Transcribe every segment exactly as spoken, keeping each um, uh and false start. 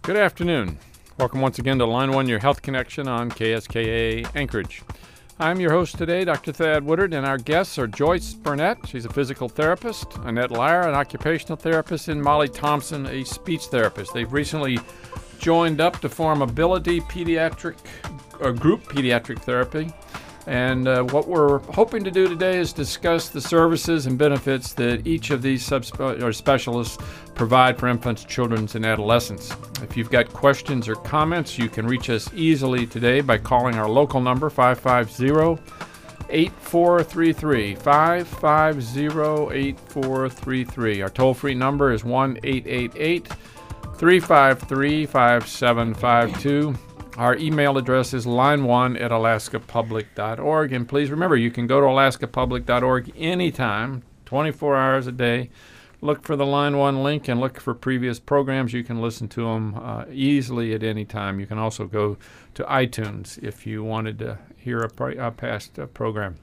Good afternoon. Welcome once again to Line One, your health connection on K S K A Anchorage. I'm your host today, Doctor Thad Woodard, and our guests are Joyce Burnett. She's a physical therapist, Annette Lyer, an occupational therapist, and Molly Thompson, a speech therapist. They've recently joined up to form Ability Pediatric or Group Pediatric Therapy. And uh, what we're hoping to do today is discuss the services and benefits that each of these subspe- or specialists provide for infants, children, and adolescents. If you've got questions or comments, you can reach us easily today by calling our local number, five five zero, eight four three three, five five zero, eight four three three. Our toll-free number is one eight eight eight, three five three, five seven five two. Our email address is line one at alaska public dot org. And please remember, you can go to alaska public dot org anytime, twenty-four hours a day. Look for the Line one link and look for previous programs. You can listen to them uh, easily at any time. You can also go to iTunes if you wanted to hear a, pre- a past uh, program.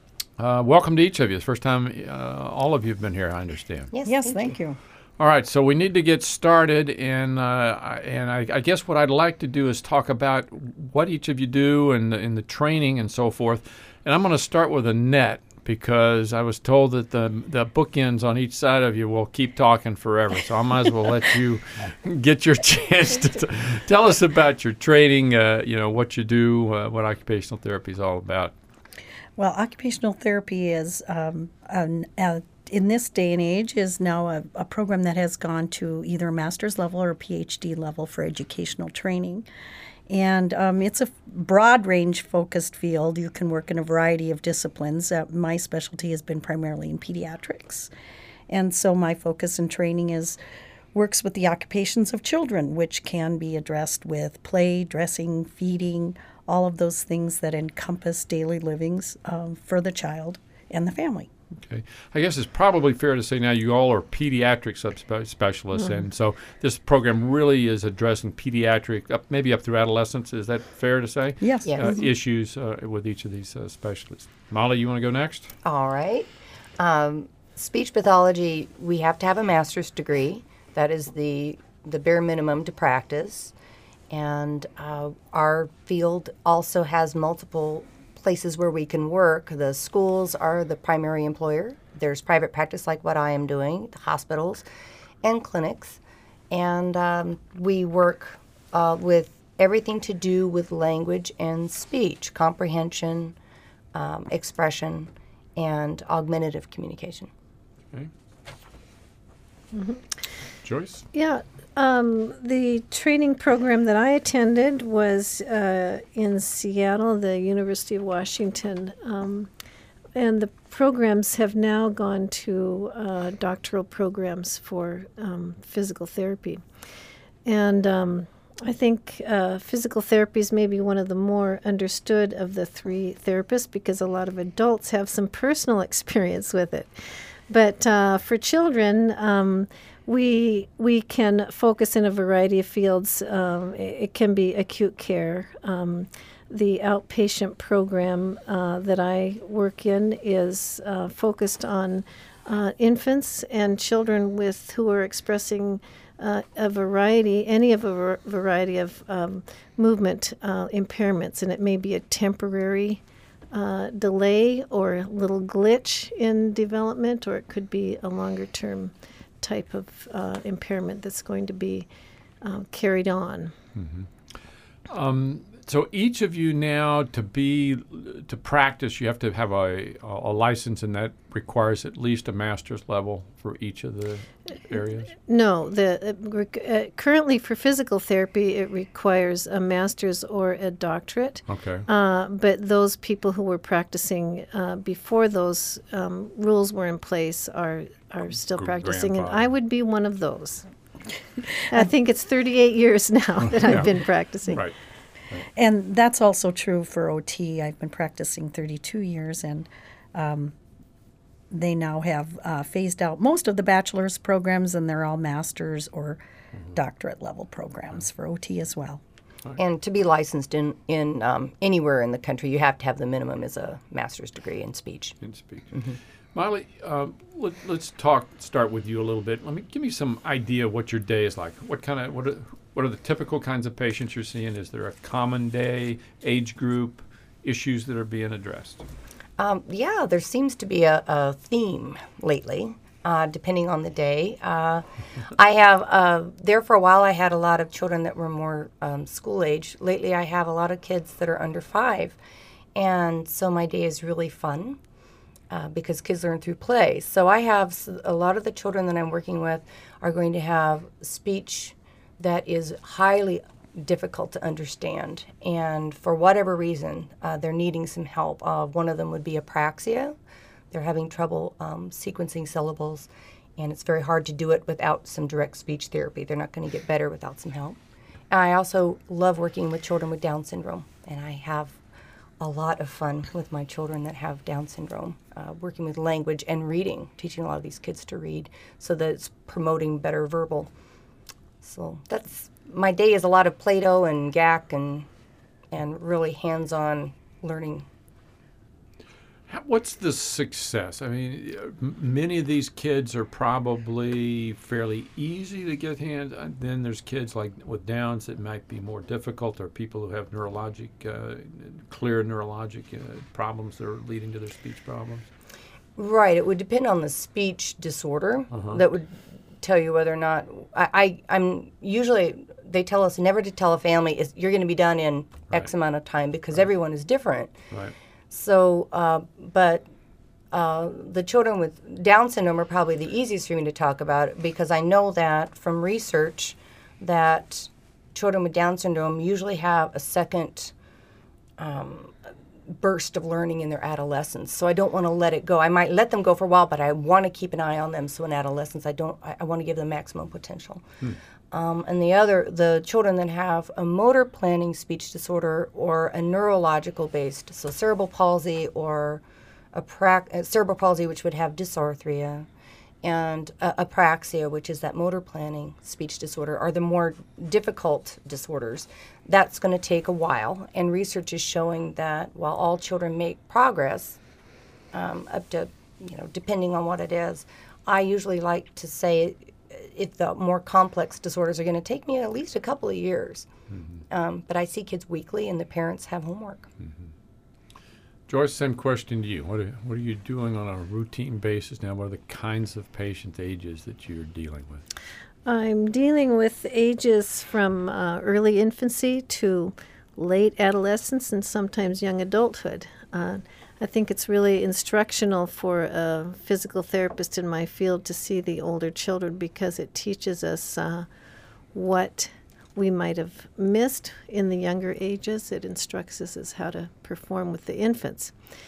Uh, welcome to each of you. It's the first time uh, all of you have been here, I understand. Yes, Yes, thank, thank you. you. All right, so we need to get started, and uh, I- and I, I guess what I'd like to do is talk about what each of you do and the, and the training and so forth. And I'm going to start with Annette because I was told that the the bookends on each side of you will keep talking forever. So I might as well let you get your chance to t- tell us about your training. Uh, you know what you do, uh, what occupational therapy is all about. Well, occupational therapy is, um, an, uh, in this day and age, is now a, a program that has gone to either a master's level or a P H D level for educational training. And um, it's a broad range focused field. You can work in a variety of disciplines. Uh, my specialty has been primarily in pediatrics. And so my focus in training is works with the occupations of children, which can be addressed with play, dressing, feeding, all of those things that encompass daily livings um, for the child and the family. Okay. I guess it's probably fair to say now you all are pediatric subspe- specialists, Mm-hmm. and so this program really is addressing pediatric, up, maybe up through adolescence. Is that fair to say? Yes. Yes. Uh, issues uh, with each of these uh, specialists. Molly, you want to go next? All right. Um, speech pathology, we have to have a master's degree. That is the, the bare minimum to practice. And uh, our field also has multiple places where we can work. The schools are the primary employer. There's private practice like what I am doing, the hospitals and clinics. And um, we work uh, with everything to do with language and speech, comprehension, um, expression, and augmentative communication. Okay. Joyce? Yeah, um, the training program that I attended was uh, in Seattle, the University of Washington, um, and the programs have now gone to uh, doctoral programs for um, physical therapy. And um, I think uh, physical therapy is maybe one of the more understood of the three therapists because a lot of adults have some personal experience with it. But uh, for children, um, we we can focus in a variety of fields. Um, it, it can be acute care. Um, the outpatient program uh, that I work in is uh, focused on uh, infants and children with who are expressing uh, a variety, any of a var- variety of um, movement uh, impairments, and it may be a temporary Uh, delay or a little glitch in development, or it could be a longer term type of uh, impairment that's going to be uh, carried on. Mm-hmm. Um, so each of you now, to be to practice, you have to have a, a license, and that requires at least a master's level for each of the areas? No, the uh, rec- uh, currently for physical therapy, it requires a master's or a doctorate. Okay. Uh, but those people who were practicing uh, before those um, rules were in place are are still Gr- practicing, and grandfather. I would be one of those. I think it's thirty-eight years now that Yeah. I've been practicing. Right. And that's also true for O T. I've been practicing thirty-two years, and um, they now have uh, phased out most of the bachelor's programs, and they're all master's or doctorate level programs for O T as well. And to be licensed in, in um, anywhere in the country, you have to have the minimum as a master's degree in speech. In speech. Molly, uh, let, let's talk. Start with you a little bit. Let me give me some idea of what your day is like. What kind of what? what are the typical kinds of patients you're seeing? Is there a common day, age group, issues that are being addressed? Um, yeah, there seems to be a, a theme lately, uh, depending on the day. Uh, I have, uh, there for a while, I had a lot of children that were more um, school age. Lately, I have a lot of kids that are under five. And so my day is really fun uh, because kids learn through play. So I have s- a lot of the children that I'm working with are going to have speech that is highly difficult to understand. And for whatever reason, uh, they're needing some help. Uh, one of them would be apraxia. They're having trouble um, sequencing syllables, and it's very hard to do it without some direct speech therapy. They're not going to get better without some help. And I also love working with children with Down syndrome, and I have a lot of fun with my children that have Down syndrome, uh, working with language and reading, teaching a lot of these kids to read so that it's promoting better verbal. So that's, my day is a lot of Play-Doh and G A C and, and really hands-on learning. How- What's the success? I mean, uh, m- many of these kids are probably fairly easy to get hands on. Then there's kids like with Downs that might be more difficult, or people who have neurologic, uh, clear neurologic uh, problems that are leading to their speech problems. Right, it would depend on the speech disorder Uh-huh. that would tell you whether or not, I, I, I'm usually, they tell us never to tell a family, is you're going to be done in X Right. amount of time because everyone is different. Right. So, uh, but uh, the children with Down syndrome are probably the easiest for me to talk about because I know that from research that children with Down syndrome usually have a second um, burst of learning in their adolescence. So I don't want to let it go. I might let them go for a while, but I want to keep an eye on them. So in adolescence, I don't. I, I want to give them maximum potential. Hmm. Um, and the other, the children that have a motor planning speech disorder or a neurological based, so cerebral palsy or a pra- uh, cerebral palsy, which would have dysarthria, and uh, apraxia, which is that motor planning speech disorder, are the more difficult disorders. That's going to take a while, and research is showing that while all children make progress, um, up to, you know, depending on what it is, I usually like to say if the more complex disorders are going to take me at least a couple of years. Mm-hmm. Um, but I see kids weekly, and the parents have homework. Mm-hmm. Joyce, same question to you. What are, what are you doing on a routine basis now? What are the kinds of patient ages that you're dealing with? I'm dealing with ages from uh, early infancy to late adolescence and sometimes young adulthood. Uh, I think it's really instructional for a physical therapist in my field to see the older children because it teaches us uh, what we might have missed in the younger ages. It instructs us as how to perform with the infants.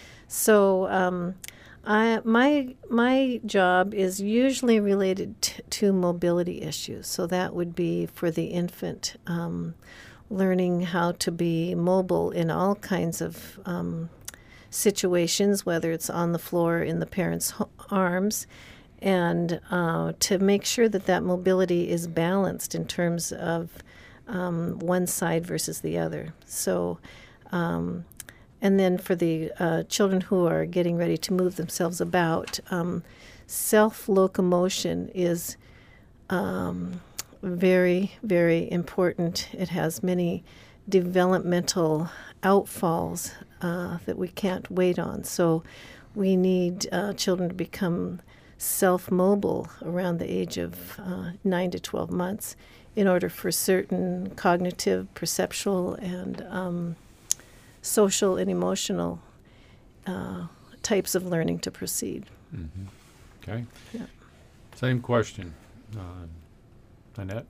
So um, I, my my job is usually related t- to mobility issues. So that would be for the infant, um, learning how to be mobile in all kinds of um, situations, whether it's on the floor in the parent's ho- arms, and uh, to make sure that that mobility is balanced in terms of um, one side versus the other. So, um, and then for the uh, children who are getting ready to move themselves about, um, self-locomotion is um, very, very important. It has many developmental outfalls uh, that we can't wait on. So we need uh, children to become self-mobile around the age of uh, nine to twelve months in order for certain cognitive, perceptual, and um, social and emotional uh, types of learning to proceed. Mm-hmm. Okay. Yeah. Same question. Uh, Annette?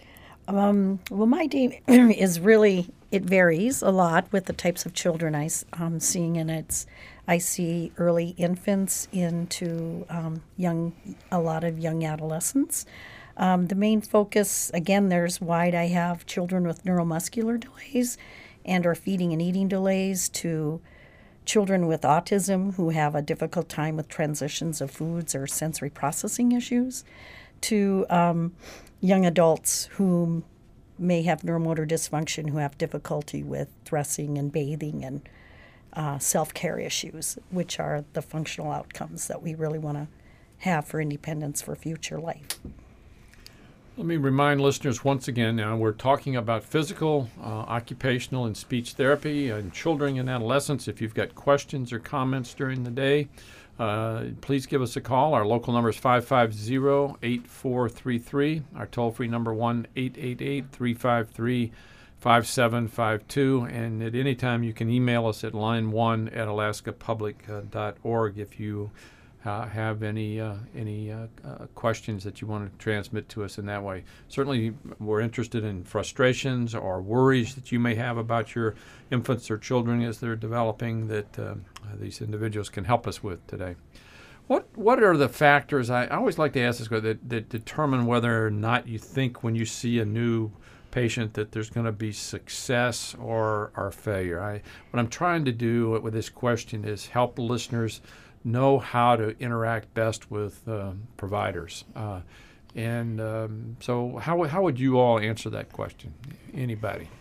Um, well, my day is really, it varies a lot with the types of children I'm um, seeing, and it's, I see early infants into um, young, a lot of young adolescents. Um, the main focus, again, there's wide. I have children with neuromuscular delays and or feeding and eating delays to children with autism who have a difficult time with transitions of foods or sensory processing issues, to um, young adults who may have neuromotor dysfunction, who have difficulty with dressing and bathing and uh, self-care issues, which are the functional outcomes that we really want to have for independence for future life. Let me remind listeners once again now we're talking about physical, uh, occupational, and speech therapy in children and adolescents. If you've got questions or comments during the day, uh, please give us a call. Our local number is five five zero, eight four three three. Our toll-free number one eight eight eight, three five three, five seven five two. And at any time you can email us at line one at alaska public dot org if you Uh, have any uh, any uh, uh, questions that you want to transmit to us in that way. Certainly, we're interested in frustrations or worries that you may have about your infants or children as they're developing that uh, these individuals can help us with today. What what are the factors, I, I always like to ask this, that, that determine whether or not you think when you see a new patient that there's going to be success or, or failure? I, what I'm trying to do with this question is help listeners know how to interact best with uh, providers. Uh, and um, so how, how would you all answer that question? Anybody?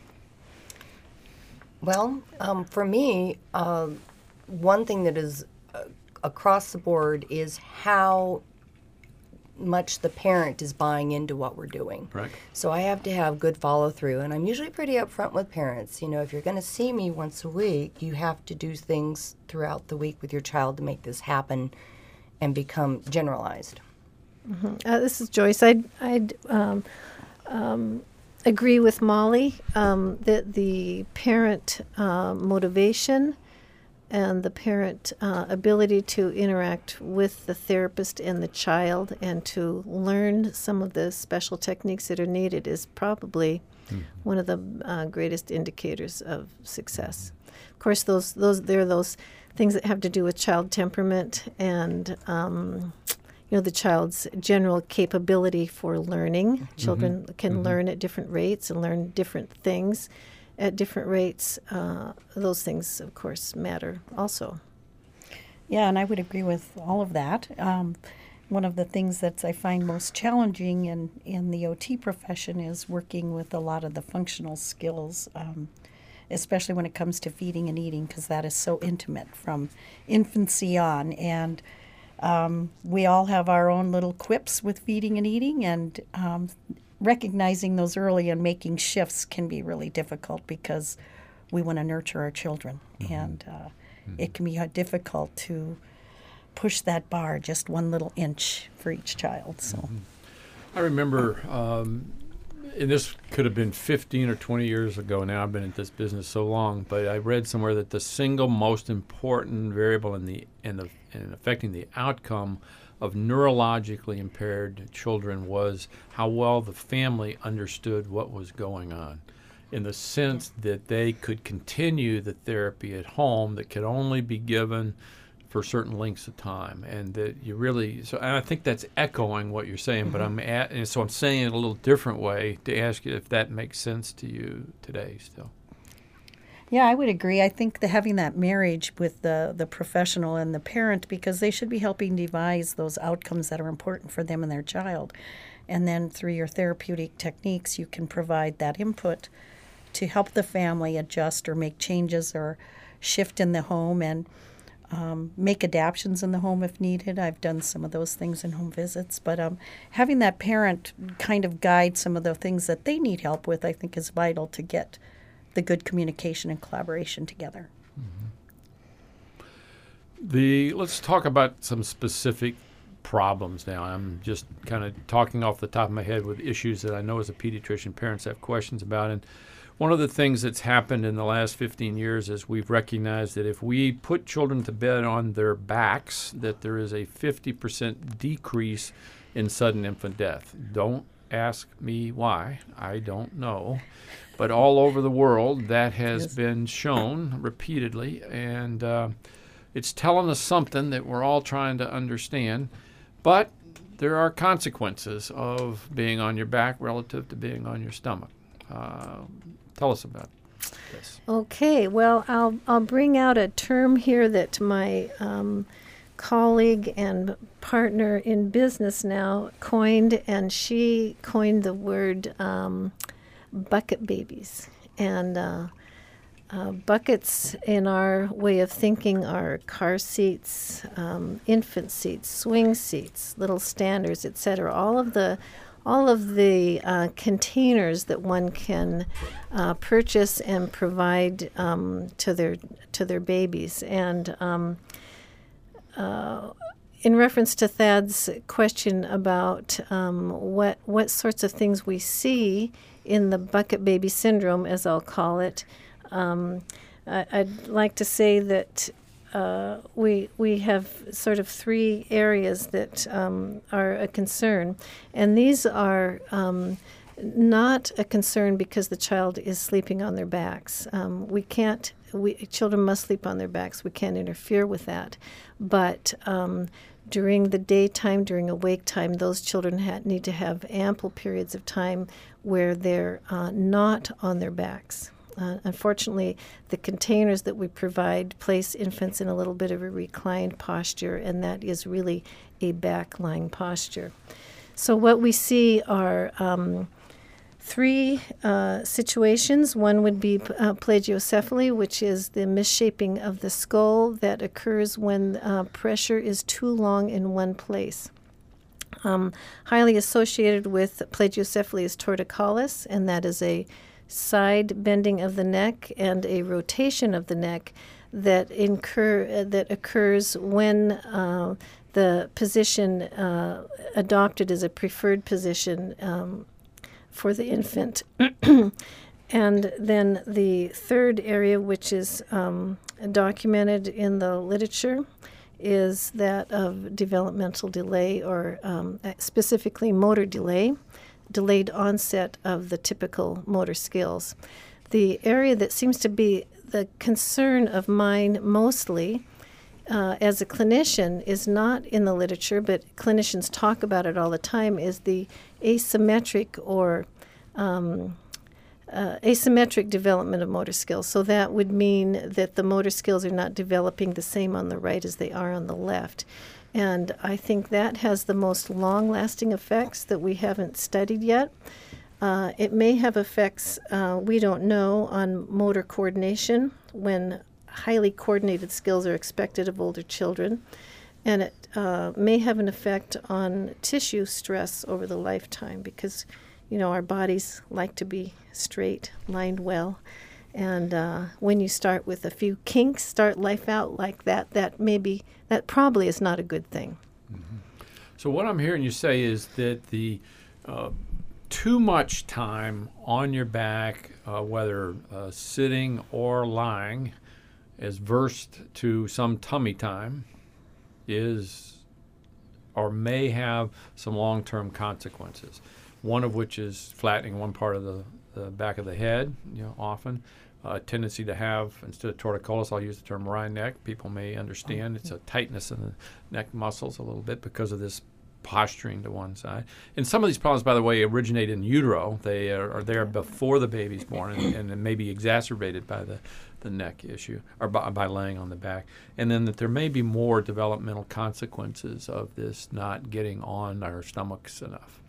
Well, um, for me, uh, one thing that is uh, across the board is how much the parent is buying into what we're doing. Right. So I have to have good follow through, and I'm usually pretty upfront with parents. You know, if you're going to see me once a week, you have to do things throughout the week with your child to make this happen and become generalized. Mm-hmm. Uh, this is Joyce. I'd, I'd um, um, agree with Molly um, that the parent uh, motivation and the parent uh, ability to interact with the therapist and the child and to learn some of the special techniques that are needed is probably mm-hmm. one of the uh, greatest indicators of success. Of course, those those there are those things that have to do with child temperament and um, you know the child's general capability for learning. Mm-hmm. Children can mm-hmm. learn at different rates and learn different things at different rates. Uh, those things, of course, matter also. Yeah, and I would agree with all of that. Um, one of the things that I find most challenging in, in the O T profession is working with a lot of the functional skills, um, especially when it comes to feeding and eating, because that is so intimate from infancy on. And um, we all have our own little quips with feeding and eating, and um, recognizing those early and making shifts can be really difficult because we want to nurture our children. Mm-hmm. And uh, mm-hmm. it can be uh, difficult to push that bar just one little inch for each child. So, mm-hmm. I remember, um, and this could have been fifteen or twenty years ago now, I've been in this business so long, but I read somewhere that the single most important variable in the in the in affecting the outcome of neurologically impaired children was how well the family understood what was going on, in the sense that they could continue the therapy at home that could only be given for certain lengths of time, and that you really, so and I think that's echoing what you're saying, mm-hmm. but I'm at, and so I'm saying it a little different way to ask you if that makes sense to you today still. Yeah, I would agree. I think the having that marriage with the, the professional and the parent, because they should be helping devise those outcomes that are important for them and their child. And then through your therapeutic techniques, you can provide that input to help the family adjust or make changes or shift in the home and um, make adaptions in the home if needed. I've done some of those things in home visits. But um, having that parent kind of guide some of the things that they need help with, I think, is vital to get the good communication and collaboration together. Mm-hmm. The let's talk about some specific problems now. I'm just kind of talking off the top of my head with issues that I know as a pediatrician parents have questions about. And one of the things that's happened in the last fifteen years is we've recognized that if we put children to bed on their backs, that there is a fifty percent decrease in sudden infant death. Don't ask me why. I don't know. But all over the world, that has yes. been shown repeatedly, and uh, it's telling us something that we're all trying to understand. But there are consequences of being on your back relative to being on your stomach. Uh, tell us about this. Okay, well, I'll I'll bring out a term here that my um, colleague and partner in business now coined, and she coined the word um, bucket babies. And uh, uh, buckets in our way of thinking are car seats, um, infant seats, swing seats, little standers, et cetera. All of the all of the uh, containers that one can uh, purchase and provide um, to their to their babies. And um, uh, in reference to Thad's question about um, what what sorts of things we see in the bucket baby syndrome, as I'll call it, um, I, I'd like to say that uh, we we have sort of three areas that um, are a concern, and these are um, not a concern because the child is sleeping on their backs. Um, we can't. We children must sleep on their backs. We can't interfere with that, but um, during the daytime, during awake time, those children ha- need to have ample periods of time where they're uh, not on their backs. Uh, unfortunately, the containers that we provide place infants in a little bit of a reclined posture, and that is really a back-lying posture. So what we see are um, three uh, situations. One would be uh, plagiocephaly, which is the misshaping of the skull that occurs when uh, pressure is too long in one place. Um, highly associated with plagiocephaly is torticollis, and that is a side bending of the neck and a rotation of the neck that incur uh, that occurs when uh, the position uh, adopted as a preferred position um, for the infant. And then the third area, which is um, documented in the literature, is that of developmental delay, or um, specifically motor delay, delayed onset of the typical motor skills. The area that seems to be the concern of mine mostly uh, as a clinician is not in the literature, but clinicians talk about it all the time, is the asymmetric or um, uh, asymmetric development of motor skills. So that would mean that the motor skills are not developing the same on the right as they are on the left. And I think that has the most long-lasting effects that we haven't studied yet. Uh, it may have effects, uh, we don't know, on motor coordination when highly coordinated skills are expected of older children. And it uh, may have an effect on tissue stress over the lifetime because, you know, our bodies like to be straight, lined well. And uh, when you start with a few kinks, start life out like that, that maybe, that probably is not a good thing. Mm-hmm. So what I'm hearing you say is that the uh, too much time on your back, uh, whether uh, sitting or lying, as versed to some tummy time, is or may have some long-term consequences. One of which is flattening one part of the, the back of the head, you know, often. A uh, tendency to have, instead of torticollis, I'll use the term wry neck. People may understand it's a tightness in the neck muscles a little bit because of this posturing to one side. And some of these problems, by the way, originate in utero. They are, are there before the baby's born and, and it may be exacerbated by the, the neck issue or by, by laying on the back. And then that there may be more developmental consequences of this not getting on our stomachs enough.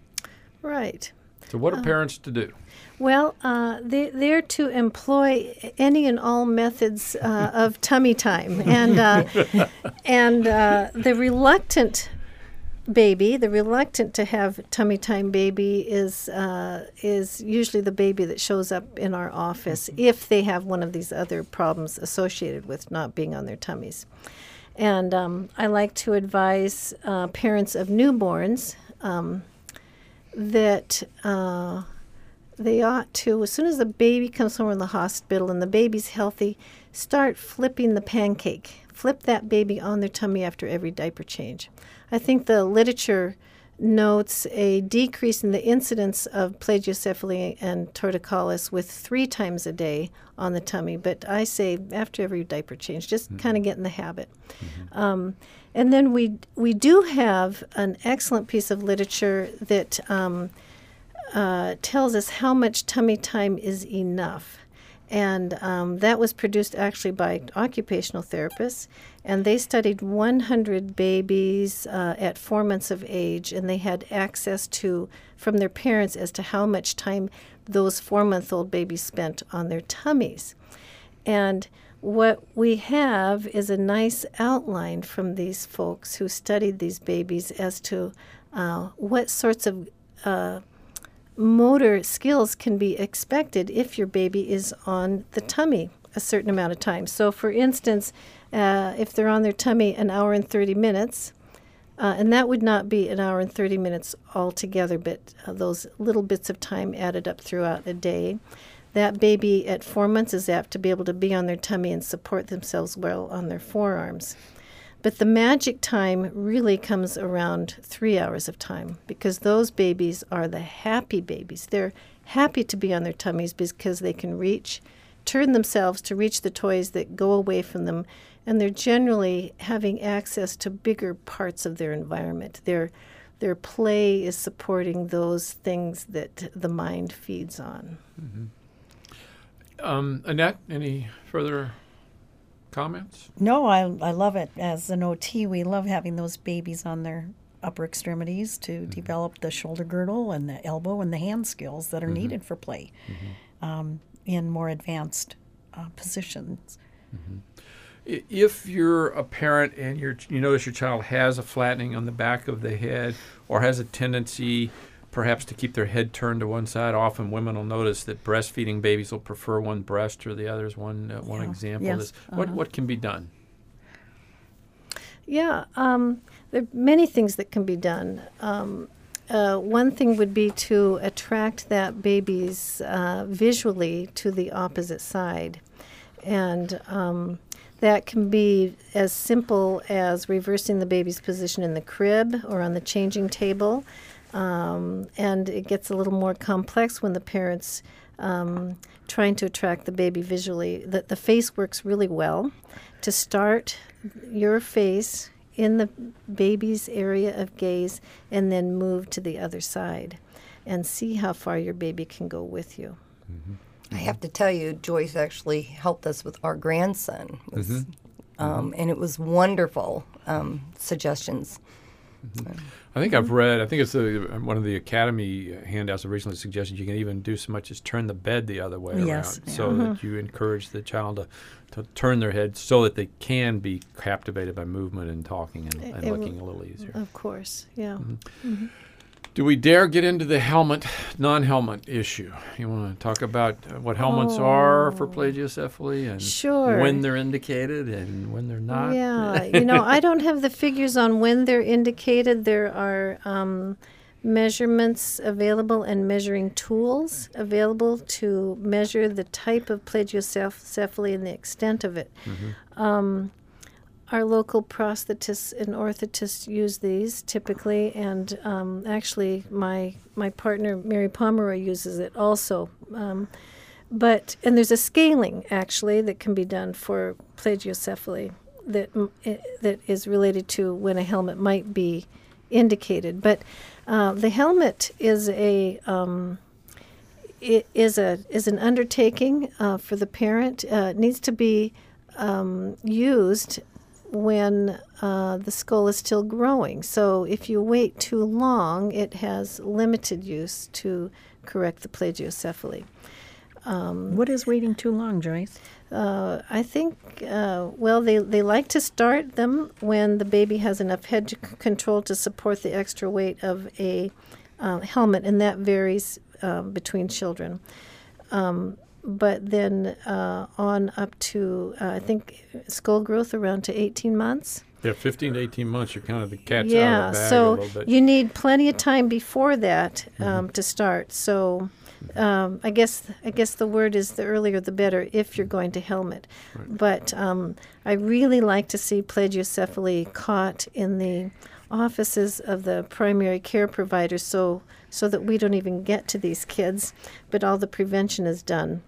Right. So what are uh, parents to do? Well, uh, they, they're to employ any and all methods uh, of tummy time. And, uh, and uh, the reluctant baby, the reluctant to have tummy time baby is uh, is usually the baby that shows up in our office if they have one of these other problems associated with not being on their tummies. And um, I like to advise uh, parents of newborns um, that uh, they ought to, as soon as the baby comes home from the hospital and the baby's healthy, start flipping the pancake. Flip that baby on their tummy after every diaper change. I think the literature notes a decrease in the incidence of plagiocephaly and torticollis with three times a day on the tummy, but I say after every diaper change, just mm-hmm. kind of get in the habit. Mm-hmm. Um, and then we we do have an excellent piece of literature that um, uh, tells us how much tummy time is enough. And um, that was produced actually by occupational therapists. And they studied one hundred babies uh, at four months of age, and they had access to, from their parents, as to how much time those four-month-old babies spent on their tummies. And what we have is a nice outline from these folks who studied these babies as to uh, what sorts of uh, motor skills can be expected if your baby is on the tummy a certain amount of time. So, for instance, uh, if they're on their tummy an hour and thirty minutes, uh, and that would not be an hour and thirty minutes altogether, but uh, those little bits of time added up throughout a day, that baby at four months is apt to be able to be on their tummy and support themselves well on their forearms. But the magic time really comes around three hours of time, because those babies are the happy babies. They're happy to be on their tummies because they can reach, turn themselves to reach the toys that go away from them, and they're generally having access to bigger parts of their environment. Their, their play is supporting those things that the mind feeds on. Mm-hmm. Um, Annette, any further comments? No, I, I love it. As an O T, we love having those babies on their upper extremities to mm-hmm. develop the shoulder girdle and the elbow and the hand skills that are mm-hmm. needed for play mm-hmm. um, in more advanced uh, positions. Mm-hmm. If you're a parent and you're, you notice your child has a flattening on the back of the head or has a tendency perhaps to keep their head turned to one side, often women will notice that breastfeeding babies will prefer one breast or the other is one, uh, one yeah. example. Yes. Is, uh-huh. what, what can be done? Yeah, um, there are many things that can be done. Um, uh, one thing would be to attract that baby's uh, visually to the opposite side. And um, that can be as simple as reversing the baby's position in the crib or on the changing table. Um, and it gets a little more complex when the parents um, trying to attract the baby visually. The, the face works really well. To start your face in the baby's area of gaze and then move to the other side and see how far your baby can go with you. Mm-hmm. I have to tell you, Joyce actually helped us with our grandson, was, mm-hmm. um, and it was wonderful um, suggestions. Mm-hmm. So. I think I've read, I think it's a, one of the Academy handouts that recently suggested you can even do so much as turn the bed the other way yes, around yeah. so mm-hmm. that you encourage the child to, to turn their head so that they can be captivated by movement and talking and, and it, looking a little easier. Of course, yeah. Mm-hmm. Mm-hmm. Do we dare get into the helmet, non-helmet issue? You want to talk about uh, what helmets oh. are for plagiocephaly and sure. when they're indicated and when they're not? Yeah, you know, I don't have the figures on when they're indicated. There are um, measurements available and measuring tools available to measure the type of plagiocephaly and the extent of it. Mm-hmm. Um, Our local prosthetists and orthotists use these typically, and um, actually my my partner Mary Pomeroy uses it also. Um, but and there's a scaling actually that can be done for plagiocephaly that that is related to when a helmet might be indicated. But uh, the helmet is a um, it is a is an undertaking uh, for the parent. Uh, it needs to be um, used when uh, the skull is still growing. So if you wait too long, it has limited use to correct the plagiocephaly. Um, what is waiting too long, Joyce? Uh, I think, uh, well, they, they like to start them when the baby has enough head c- control to support the extra weight of a uh, helmet, and that varies uh, between children. Um, But then uh, on up to, uh, I think, skull growth around to eighteen months. Yeah, fifteen to eighteen months, you're kind of the cat's yeah, out of the bag so a little bit. you need plenty of time before that um, mm-hmm. to start. So um, I guess I guess the word is the earlier the better if you're going to helmet. Right. But um, I really like to see plagiocephaly caught in the offices of the primary care providers so so that we don't even get to these kids, but all the prevention is done.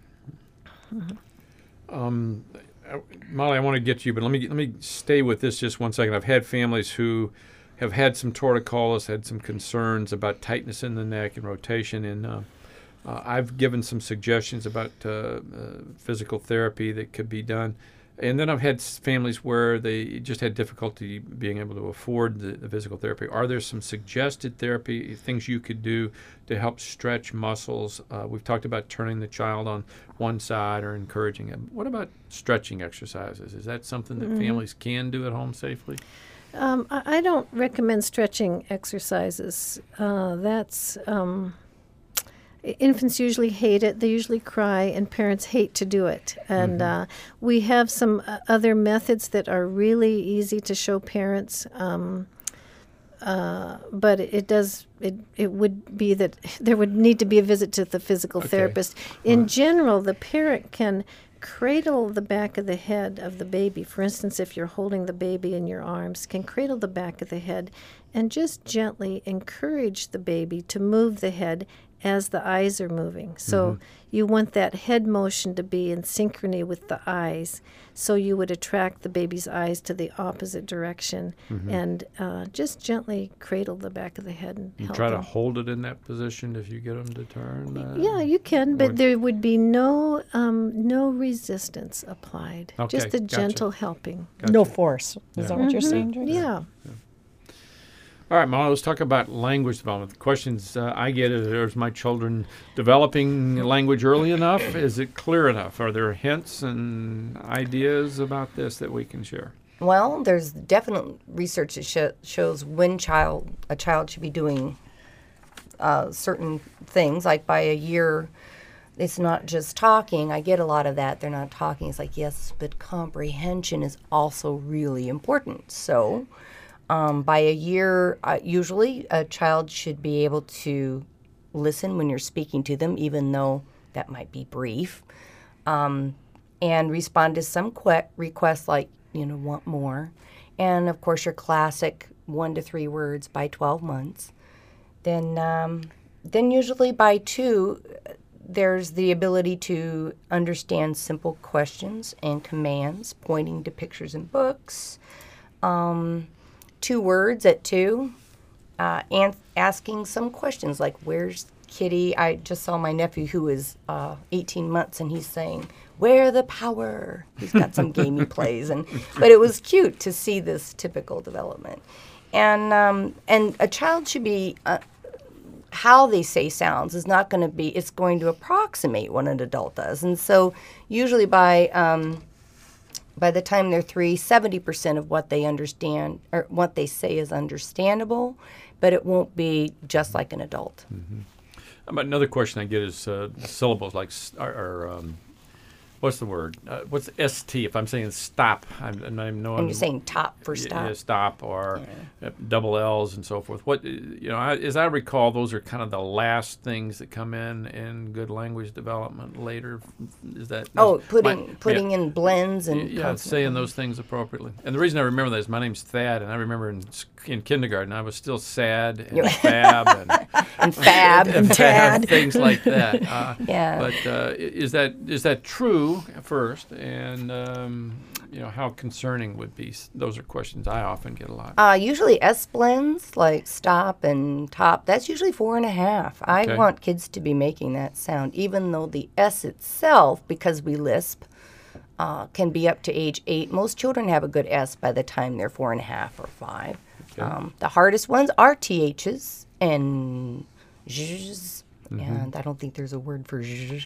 Mm-hmm. Um, Molly, I want to get to you, but let me let me stay with this just one second. I've had families who have had some torticollis, had some concerns about tightness in the neck and rotation, and uh, uh, I've given some suggestions about uh, uh, physical therapy that could be done. And then I've had families where they just had difficulty being able to afford the, the physical therapy. Are there some suggested therapy, things you could do to help stretch muscles? Uh, we've talked about turning the child on one side or encouraging them. What about stretching exercises? Is that something that mm-hmm. families can do at home safely? Um, I, I don't recommend stretching exercises. Uh, that's um, infants usually hate it. They usually cry, and parents hate to do it. And mm-hmm. uh, we have some uh, other methods that are really easy to show parents. Um, uh, but it does. It it would be that there would need to be a visit to the physical okay. therapist. In right. general, the parent can cradle the back of the head of the baby. For instance, if you're holding the baby in your arms, can cradle the back of the head and just gently encourage the baby to move the head as the eyes are moving. So mm-hmm. you want that head motion to be in synchrony with the eyes. So you would attract the baby's eyes to the opposite direction mm-hmm. and uh, just gently cradle the back of the head. And you help try them. to hold it in that position if you get them to turn? Uh, yeah, you can, but or... there would be no um, no resistance applied. Okay, just the gotcha. gentle helping. Gotcha. No force. Is yeah. that what mm-hmm. you're saying, Joyce? Yeah. yeah. All right, Molly, let's talk about language development. The questions uh, I get is, is my children developing language early enough? Is it clear enough? Are there hints and ideas about this that we can share? Well, there's definite research that sh- shows when child a child should be doing uh, certain things, like by a year. It's not just talking. I get a lot of that. They're not talking. It's like, yes, but comprehension is also really important. So um, by a year, uh, usually a child should be able to listen when you're speaking to them, even though that might be brief, um, and respond to some que- requests like, you know, want more. And, of course, your classic one to three words by twelve months. Then, um, then usually by two, there's the ability to understand simple questions and commands, pointing to pictures in books. Um, two words at two, uh, and asking some questions like, where's Kitty? I just saw my nephew who is uh, eighteen months, and he's saying, where the power? He's got some game he plays. And, but it was cute to see this typical development. And, um, and a child should be... Uh, how they say sounds is not going to be, it's going to approximate what an adult does. And so usually by um, by the time they're three, seventy percent of what they understand, or what they say is understandable, but it won't be just like an adult. Mm-hmm. But another question I get is uh, syllables like, or, or um, what's the word? Uh, what's S T? If I'm saying stop, I'm, I'm, I'm no. And you're saying top for stop. Yeah, stop or yeah. uh, double L's and so forth. What you know, I, as I recall, those are kind of the last things that come in in good language development later. Is that? Oh, putting my, putting yeah. in blends and yeah, saying those things appropriately. And the reason I remember that is my name's Thad, and I remember in in kindergarten I was still sad and fab and, and fab and, and fab things like that. Uh, yeah. But uh, is that is that true? First, and um, you know, how concerning would be? Those are questions I often get a lot. Uh, usually S blends like stop and top. That's usually four and a half. I Okay. want kids to be making that sound, even though the S itself, because we lisp, uh, can be up to age eight. Most children have a good S by the time they're four and a half or five. Okay. Um, the hardest ones are T H's and zhs. Mm-hmm. And I don't think there's a word for zh.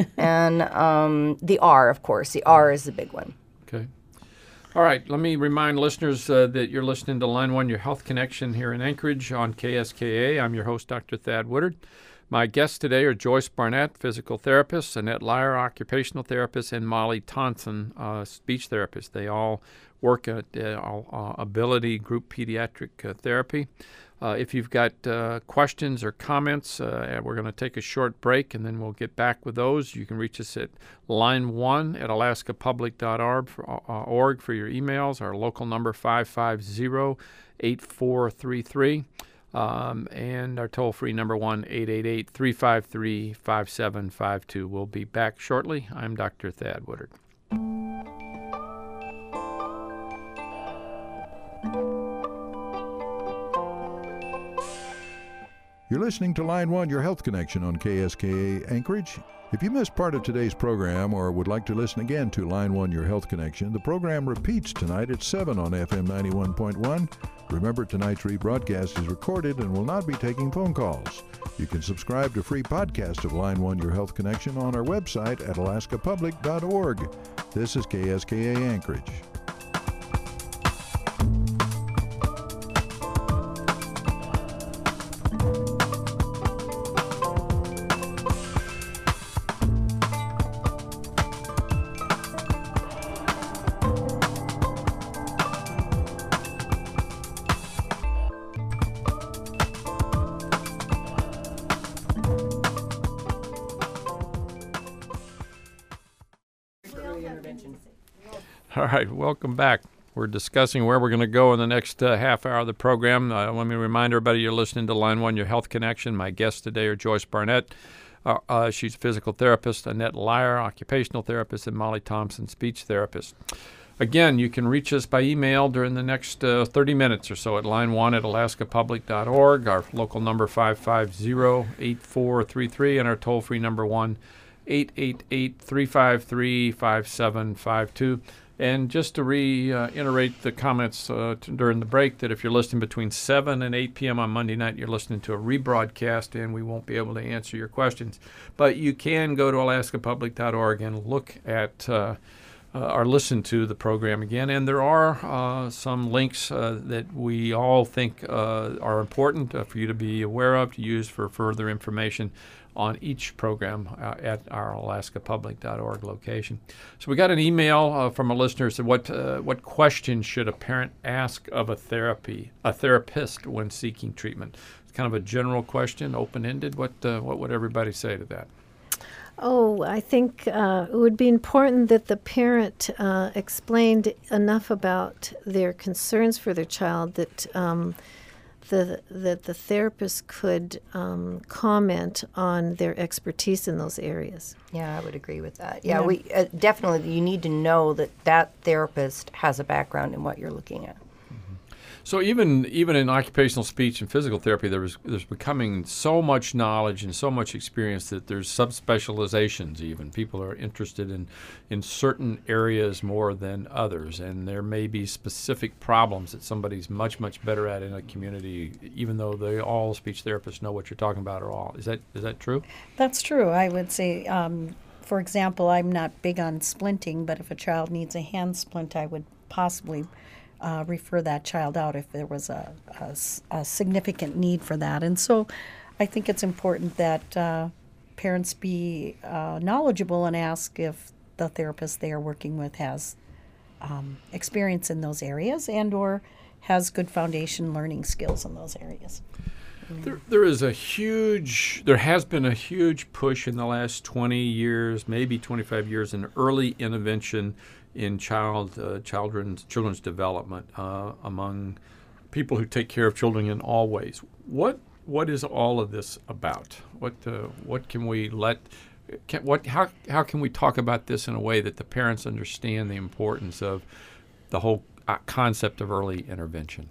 And um, the R, of course. The R is the big one. Okay. All right. Let me remind listeners uh, that you're listening to Line One, Your Health Connection here in Anchorage on K S K A. I'm your host, Doctor Thad Woodard. My guests today are Joyce Barnett, physical therapist, Annette Lyer, occupational therapist, and Molly Thompson, uh, speech therapist. They all work at uh, uh, Ability Group Pediatric uh, Therapy. Uh, if you've got uh, questions or comments, uh, we're going to take a short break, and then we'll get back with those. You can reach us at line one at alaska public dot org for, uh, org for your emails. Our local number, five five zero, eight four three three. Um, and our toll-free number, one eight eight eight, three five three, five seven five two. We'll be back shortly. I'm Doctor Thad Woodard. You're listening to Line One, Your Health Connection on K S K A Anchorage. If you missed part of today's program or would like to listen again to Line One, Your Health Connection, the program repeats tonight at seven on F M ninety-one point one. Remember, tonight's rebroadcast is recorded and will not be taking phone calls. You can subscribe to free podcasts of Line One, Your Health Connection on our website at alaska public dot org. This is K S K A Anchorage. All right, welcome back. We're discussing where we're going to go in the next uh, half hour of the program. Uh, let me remind everybody you're listening to Line One, Your Health Connection. My guests today are Joyce Barnett. Uh, uh, she's a physical therapist, Annette Lyer, occupational therapist, and Molly Thompson, speech therapist. Again, you can reach us by email during the next uh, thirty minutes or so at line one at alaska public dot org, our local number five five zero, eight four three three, and our toll-free number one eight eight eight, three five three, five seven five two. And just to reiterate the comments uh, t- during the break, that if you're listening between seven and eight p.m. on Monday night, you're listening to a rebroadcast, and we won't be able to answer your questions. But you can go to alaska public dot org and look at uh, uh, or listen to the program again. And there are uh, some links uh, that we all think uh, are important uh, for you to be aware of, to use for further information on each program uh, at our alaska public dot org location. So we got an email uh, from a listener that said, what uh, what questions should a parent ask of a therapy, a therapist when seeking treatment? It's kind of a general question, open-ended. What uh, what would everybody say to that? Oh, I think uh, it would be important that the parent uh, explained enough about their concerns for their child that um, the that the therapist could um, comment on their expertise in those areas. Yeah, I would agree with that. Yeah, Yeah. we uh, definitely, you need to know that that therapist has a background in what you're looking at. So even even in occupational speech and physical therapy, there was, there's becoming so much knowledge and so much experience that there's subspecializations even. People are interested in, in certain areas more than others, and there may be specific problems that somebody's much, much better at in a community, even though they all speech therapists know what you're talking about or all. Is that is that true? That's true. I would say, um, for example, I'm not big on splinting, but if a child needs a hand splint, I would possibly Uh, refer that child out if there was a, a s- a significant need for that. And so I think it's important that uh, parents be uh, knowledgeable and ask if the therapist they are working with has um, experience in those areas and or has good foundation learning skills in those areas. There, there is a huge, there has been a huge push in the last twenty years, maybe twenty-five years, in early intervention in child, uh, children's, children's development uh, among people who take care of children in all ways. What, what is all of this about? What, uh, what can we let, can, what, how, how can we talk about this in a way that the parents understand the importance of the whole uh, concept of early intervention?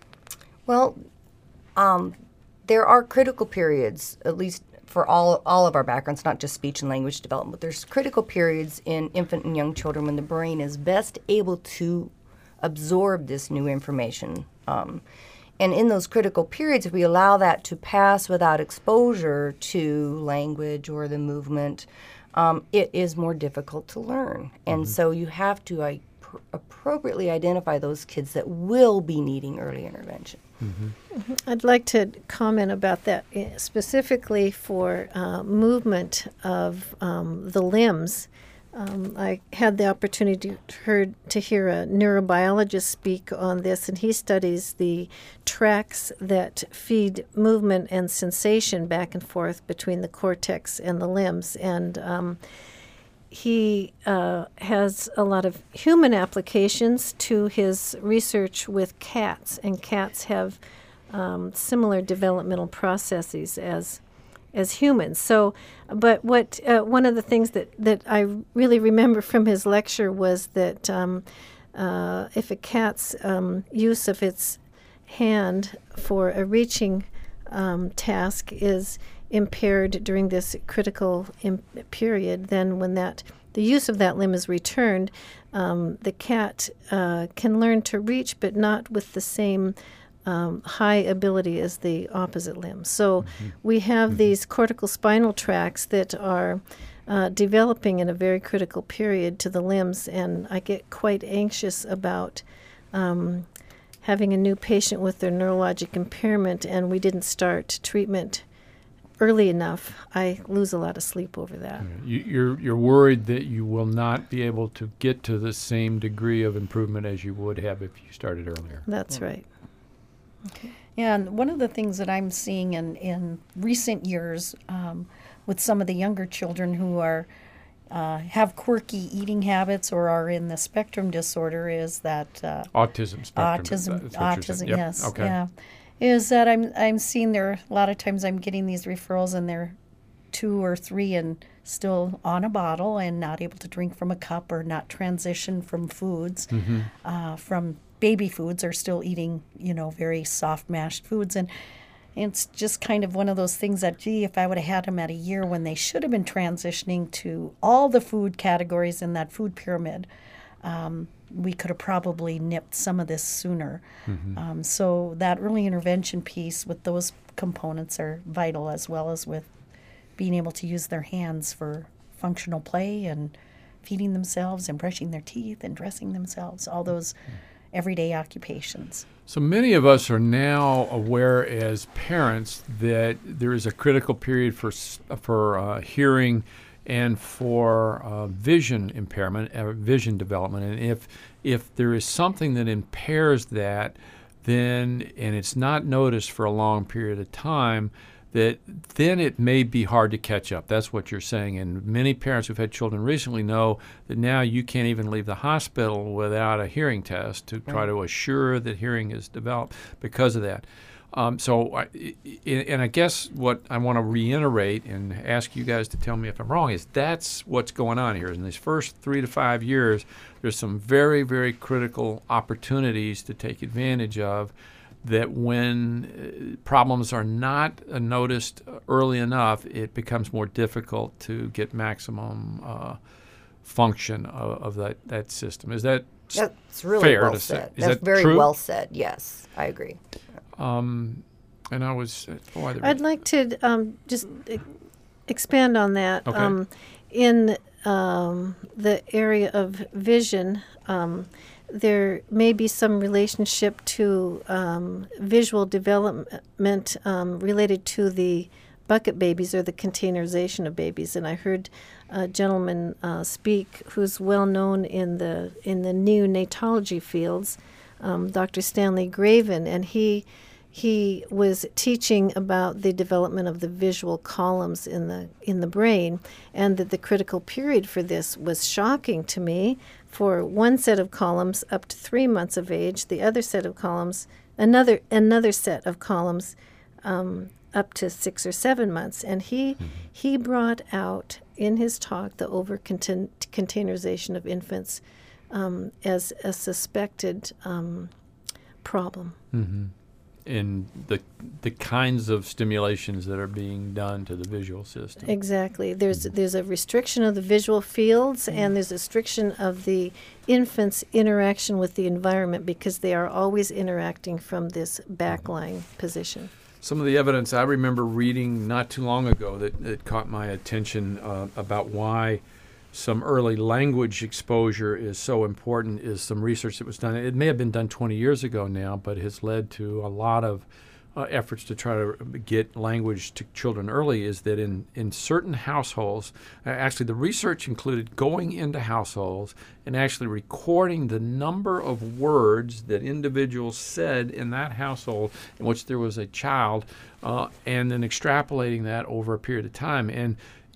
Well, um, there are critical periods, at least for all all of our backgrounds, not just speech and language development, but there's critical periods in infant and young children when the brain is best able to absorb this new information. Um, and in those critical periods, if we allow that to pass without exposure to language or the movement, um, it is more difficult to learn. And Mm-hmm. so you have to uh, pr- appropriately identify those kids that will be needing early intervention. I'd like to comment about that eh, specifically for uh, movement of um, the limbs. Um, I had the opportunity to, heard, to hear a neurobiologist speak on this, and he studies the tracks that feed movement and sensation back and forth between the cortex and the limbs. And um, he uh, has a lot of human applications to his research with cats, and cats have um, similar developmental processes as as humans. So, but what uh, one of the things that, that I really remember from his lecture was that um, uh, if a cat's um, use of its hand for a reaching um, task is impaired during this critical im- period, then when that the use of that limb is returned, um, the cat uh, can learn to reach, but not with the same um, high ability as the opposite limb. So mm-hmm. we have mm-hmm. these cortical spinal tracts that are uh, developing in a very critical period to the limbs, and I get quite anxious about um, having a new patient with their neurologic impairment, and we didn't start treatment early enough. I lose a lot of sleep over that. You, you're you're worried that you will not be able to get to the same degree of improvement as you would have if you started earlier. That's yeah. right. Okay. And one of the things that I'm seeing in, in recent years um, with some of the younger children who are uh, have quirky eating habits or are in the spectrum disorder is that uh, Autism spectrum. autism, that's what you're saying. autism, Yep. yes, Okay. yeah, is that I'm I'm seeing there a lot of times I'm getting these referrals and they're two or three and still on a bottle and not able to drink from a cup or not transition from foods, Mm-hmm. uh, from baby foods or still eating, you know, very soft mashed foods. And it's just kind of one of those things that, gee, if I would have had them at a year when they should have been transitioning to all the food categories in that food pyramid, um, we could have probably nipped some of this sooner. Mm-hmm. Um, so that early intervention piece with those components are vital, as well as with being able to use their hands for functional play and feeding themselves and brushing their teeth and dressing themselves, all those everyday occupations. So many of us are now aware as parents that there is a critical period for s- for uh, hearing and for uh, vision impairment, uh, vision development. And if if there is something that impairs that, then and it's not noticed for a long period of time, that then it may be hard to catch up. That's what you're saying. And many parents who've had children recently know that now you can't even leave the hospital without a hearing test to try to assure that hearing is developed because of that. Um, so, I, and I guess what I want to reiterate and ask you guys to tell me if I'm wrong is that's what's going on here. In these first three to five years, there's some very, very critical opportunities to take advantage of, that when uh, problems are not uh, noticed early enough, it becomes more difficult to get maximum uh, function of, of that, that system. Is that s- That's really fair well to say? said. Is That's that very true? well said. Yes, I agree. Um, and I was, uh, oh, I I'd like to um, just e- expand on that. Okay. Um, in um, the area of vision, um, there may be some relationship to um, visual development um, related to the bucket babies or the containerization of babies. And I heard a gentleman uh, speak who's well known in the in the neonatology fields, um, Doctor Stanley Graven, and he he was teaching about the development of the visual columns in the in the brain, and that the critical period for this was shocking to me. For one set of columns up to three months of age, the other set of columns, another another set of columns um, up to six or seven months. And he mm-hmm. he brought out in his talk the over containerization of infants um, as a suspected um, problem. Mm-hmm. In the the kinds of stimulations that are being done to the visual system. Exactly. There's there's a restriction of the visual fields, mm-hmm. and there's a restriction of the infant's interaction with the environment because they are always interacting from this backlying position. Some of the evidence I remember reading not too long ago that, that caught my attention uh, about why some early language exposure is so important is some research that was done. It may have been done twenty years ago now, but has led to a lot of uh, efforts to try to get language to children early, is that in, in certain households, uh, actually the research included going into households and actually recording the number of words that individuals said in that household in which there was a child, uh, and then extrapolating that over a period of time. And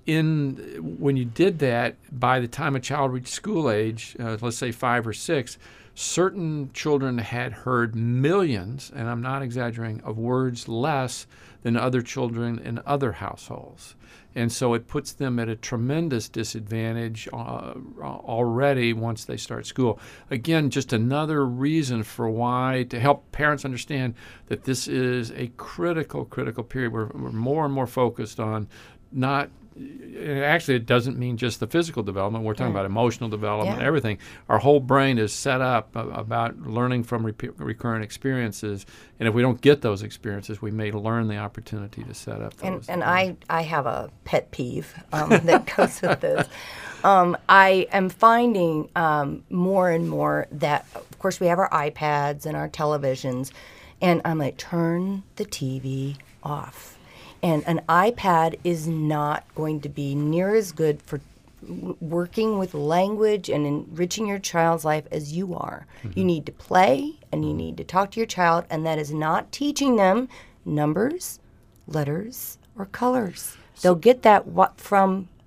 In when you did that, by the time a child reached school age, uh, let's say five or six, certain children had heard millions, and I'm not exaggerating, of words less than other children in other households. And so it puts them at a tremendous disadvantage uh, already once they start school. Again, just another reason for why, to help parents understand that this is a critical, critical period. We're, we're more and more focused on not Actually, it doesn't mean just the physical development. We're talking Yeah. about emotional development, Yeah. everything. Our whole brain is set up uh, about learning from rep- recurrent experiences. And if we don't get those experiences, we may learn the opportunity to set up And, those. and I, I have a pet peeve um, that goes with this. Um, I am finding um, more and more that, of course, we have our iPads and our televisions, and I'm like, turn the T V off. And an iPad is not going to be near as good for w- working with language and enriching your child's life as you are. Mm-hmm. You need to play and you need to talk to your child, and that is not teaching them numbers, letters, or colors. They'll get that what from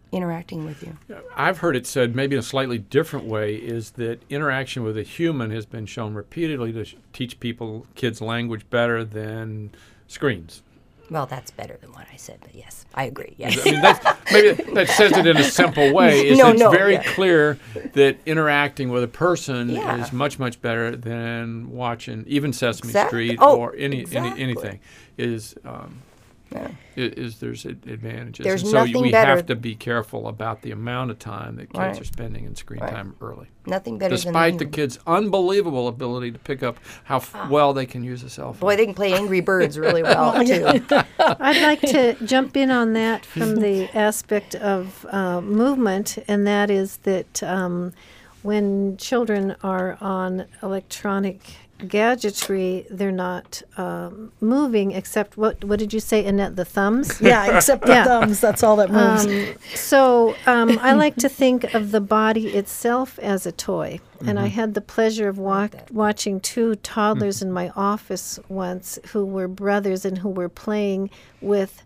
interacting with you. I've heard it said, maybe in a slightly different way, is that interaction with a human has been shown repeatedly to sh- teach people, kids, language better than screens. Well, that's better than what I said, but yes, I agree. Yes. I mean, that's, maybe that says it in a simple way. Is No, it's no, very yeah. clear that interacting with a person Yeah. is much, much better than watching even Sesame Exact- Street oh, or any, exactly. any anything. Is um, Yeah. is, is there's ad- advantages. There's and so nothing we better- have to be careful about the amount of time that kids Right. are spending in screen Right. time early. Nothing better Despite the than kids' unbelievable ability to pick up how f- well they can use a cell phone. Boy, they can play Angry Birds really well, too. I'd like to jump in on that from the aspect of uh, movement, and that is that um, when children are on electronic gadgetry, they're not um, moving except, what what did you say, Annette, the thumbs? Yeah, except the Yeah. thumbs. That's all that moves. Um, so um, I like to think of the body itself as a toy. And I had the pleasure of wa- watching two toddlers in my office once who were brothers and who were playing with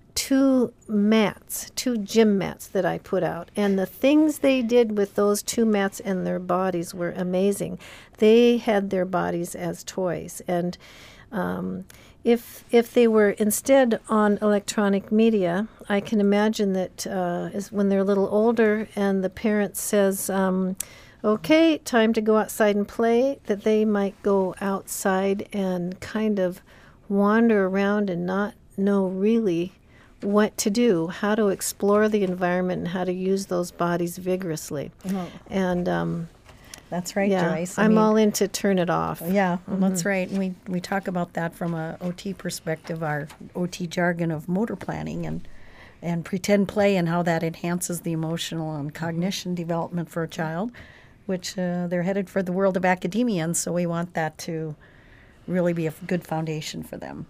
two mats, two gym mats that I put out. And the things they did with those two mats and their bodies were amazing. They had their bodies as toys. And um, if if they were instead on electronic media, I can imagine that uh, is when they're a little older and the parent says, um, okay, time to go outside and play, that they might go outside and kind of wander around and not know really what to do, how to explore the environment and how to use those bodies vigorously. And um, That's right, yeah, Joyce. I I'm mean, all into turn it off. Yeah, that's right. And we, we talk about that from a O T perspective, our O T jargon of motor planning and and pretend play and how that enhances the emotional and cognition development for a child, which uh, they're headed for the world of academia, and so we want that to really be a f- good foundation for them.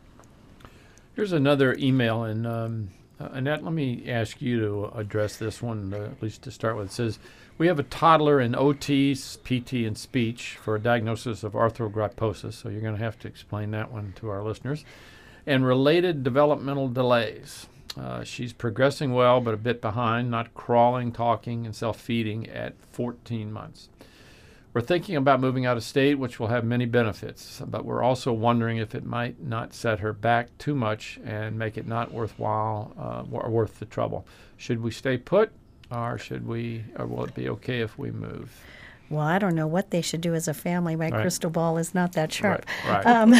Here's another email, and um, uh, Annette, let me ask you to address this one, uh, at least to start with. It says, we have a toddler in O T, P T, and speech for a diagnosis of arthrogryposis, so you're going to have to explain that one to our listeners, and related developmental delays. Uh, she's progressing well, but a bit behind, not crawling, talking, and self-feeding at fourteen months. We're thinking about moving out of state, which will have many benefits, but we're also wondering if it might not set her back too much and make it not worthwhile uh, or worth the trouble. Should we stay put, or should we, or will it be okay if we move? Well, I don't know what they should do as a family. My Right. crystal ball is not that sharp. Right, right. Um,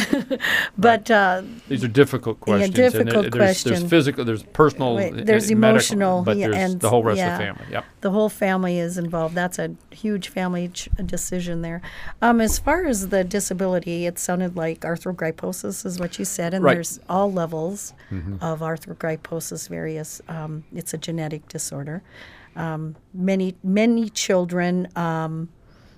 but uh, These are difficult questions. difficult and it, there's, question. There's physical, there's personal, Wait, uh, there's medical, emotional, but yeah, there's and- the whole rest yeah. of the family. Yep. the whole family is involved. That's a huge family ch- decision there. Um, as far as the disability, it sounded like arthrogryposis is what you said, and Right. there's all levels of arthrogryposis. Various, um, it's a genetic disorder. Um, many many children um,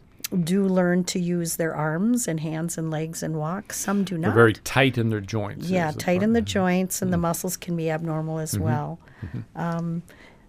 do learn to use their arms and hands and legs and walk. Some do They're not. very tight in their joints. Yeah, is the tight part. in the joints, and the muscles can be abnormal as well. Um,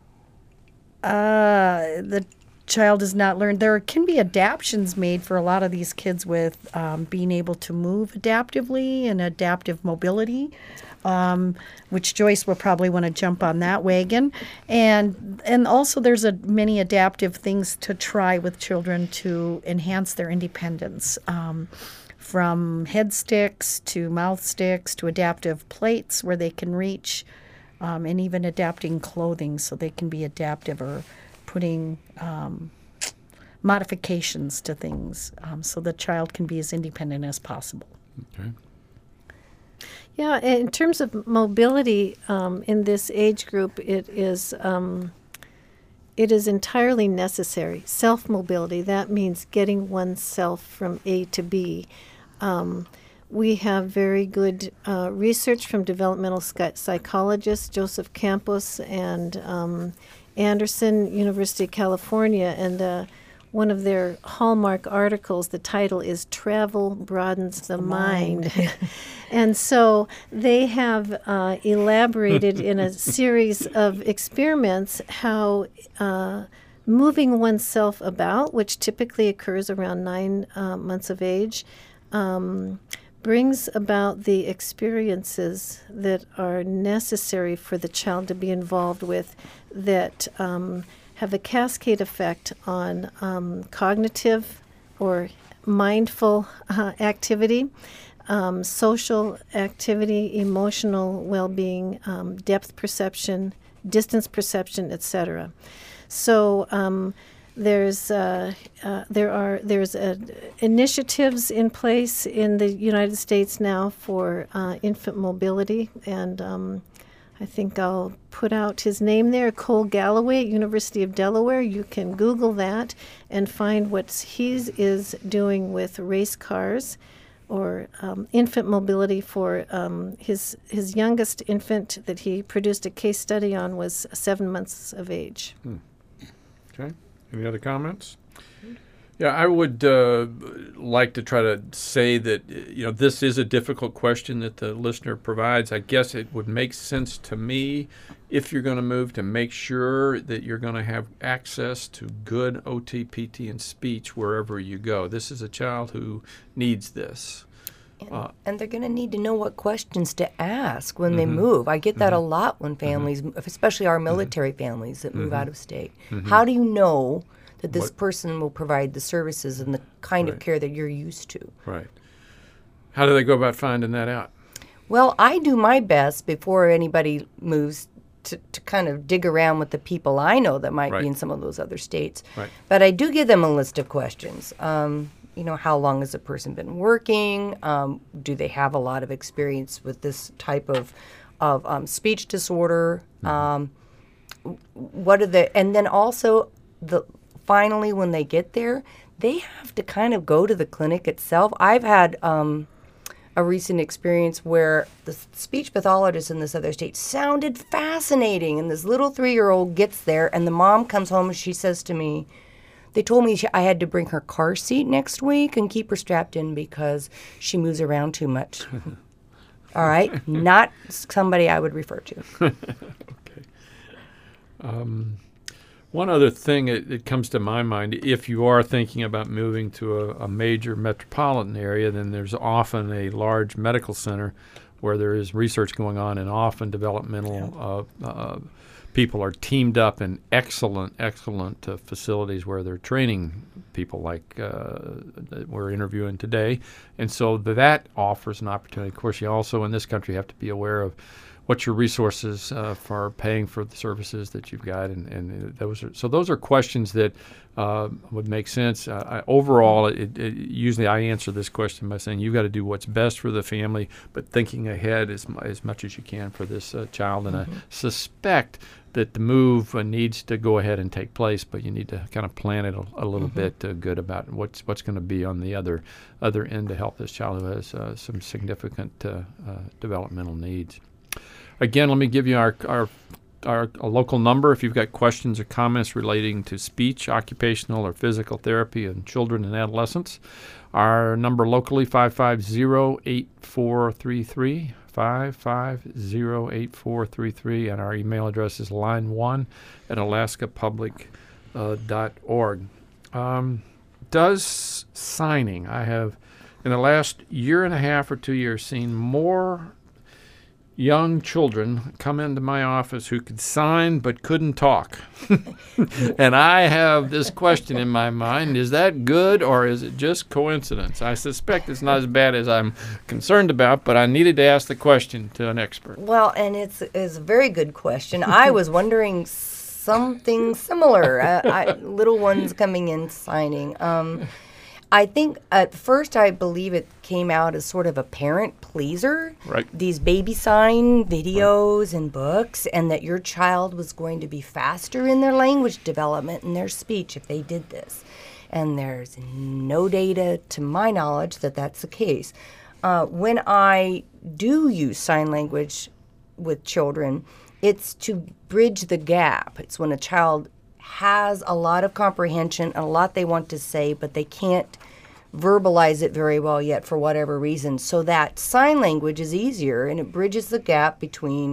uh, the child has not learned. There can be adaptions made for a lot of these kids with um, being able to move adaptively and adaptive mobility, um, which Joyce will probably want to jump on that wagon. And and also there's a, many adaptive things to try with children to enhance their independence. Um, from head sticks to mouth sticks to adaptive plates where they can reach, um, and even adapting clothing so they can be adaptive, or putting um, modifications to things um, so the child can be as independent as possible. Okay. Yeah, in terms of mobility um, in this age group, it is um, it is entirely necessary. Self-mobility, that means getting oneself from A to B. Um, we have very good uh, research from developmental sci- psychologists, Joseph Campos and um, Anderson, University of California, and uh, one of their hallmark articles, the title is Travel Broadens the, Mind. And so they have uh, elaborated in a series of experiments how uh, moving oneself about, which typically occurs around nine uh, months of age, um, brings about the experiences that are necessary for the child to be involved with that um, have a cascade effect on um, cognitive or mindful uh, activity, um, social activity, emotional well-being, um, depth perception, distance perception, et cetera. So um, there's uh, uh, there are there's uh, initiatives in place in the United States now for uh, infant mobility, and um, I think I'll put out his name there, Cole Galloway, University of Delaware. You can Google that and find what he is doing with race cars or um, infant mobility for um, his his youngest infant that he produced a case study on was seven months of age. Hmm. Okay. Any other comments? Yeah, I would uh, like to try to say that, you know, this is a difficult question that the listener provides. I guess it would make sense to me, if you're going to move, to make sure that you're going to have access to good O T, P T, and speech wherever you go. This is a child who needs this. And, Uh, and they're going to need to know what questions to ask when Mm-hmm. they move. I get that a lot when families, especially our military families that move out of state. How do you know that this What- person will provide the services and the kind Right. of care that you're used to? Right. How do they go about finding that out? Well, I do my best before anybody moves to, to kind of dig around with the people I know that might Right. be in some of those other states. Right. But I do give them a list of questions. Um, you know, how long has a person been working? Um, do they have a lot of experience with this type of of um, speech disorder? Um, what are the and then also the finally when they get there, they have to kind of go to the clinic itself. I've had um, a recent experience where the speech pathologist in this other state sounded fascinating, and this little three-year-old gets there, and the mom comes home and she says to me, they told me she, I had to bring her car seat next week and keep her strapped in because she moves around too much. All right? Not somebody I would refer to. Okay. Um, one other thing that, that comes to my mind, if you are thinking about moving to a, a major metropolitan area, then there's often a large medical center where there is research going on, and often developmental uh, uh, people are teamed up in excellent, excellent uh, facilities where they're training people like uh, that we're interviewing today. And so th- that offers an opportunity. Of course, you also in this country have to be aware of what's your resources uh, for paying for the services that you've got, and, and those are so those are questions that uh, would make sense. Uh, I, overall, it, it, usually I answer this question by saying you've got to do what's best for the family, but thinking ahead as, mu- as much as you can for this uh, child. And Mm-hmm. I suspect that the move uh, needs to go ahead and take place, but you need to kind of plan it a, a little Mm-hmm. bit uh, good about what's what's going to be on the other other end to help this child who has uh, some significant uh, uh, developmental needs. Again, let me give you our, our our a local number if you've got questions or comments relating to speech, occupational, or physical therapy in children and adolescents. Our number locally, five five zero, eight four three three, five five zero, eight four three three, and our email address is line one at alaska public dot org. Um, does signing, I have, in the last year and a half or two years, seen more young children come into my office who could sign but couldn't talk. And I have this question in my mind, is that good or is it just coincidence? I suspect it's not as bad as I'm concerned about, but I needed to ask the question to an expert. Well, and it's, it's a very good question. I was wondering something similar. uh, I, little ones coming in signing. Um, I think at first I believe it came out as sort of a parent pleaser. Right. These baby sign videos and books, and that your child was going to be faster in their language development and their speech if they did this. And there's no data, to my knowledge, that that's the case. Uh, when I do use sign language with children, it's to bridge the gap. It's when a child has a lot of comprehension and a lot they want to say, but they can't verbalize it very well yet for whatever reason. So that sign language is easier, and it bridges the gap between